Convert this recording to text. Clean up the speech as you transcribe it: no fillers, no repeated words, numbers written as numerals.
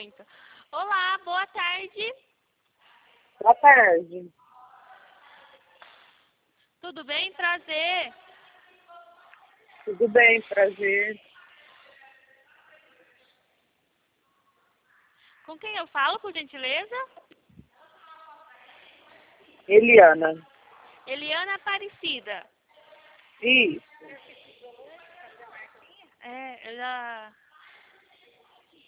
muito. Olá, boa tarde. Boa tarde. Tudo bem? Prazer. Tudo bem, prazer. Com quem eu falo, por gentileza? Eliana. Eliana Aparecida. Isso. Eu já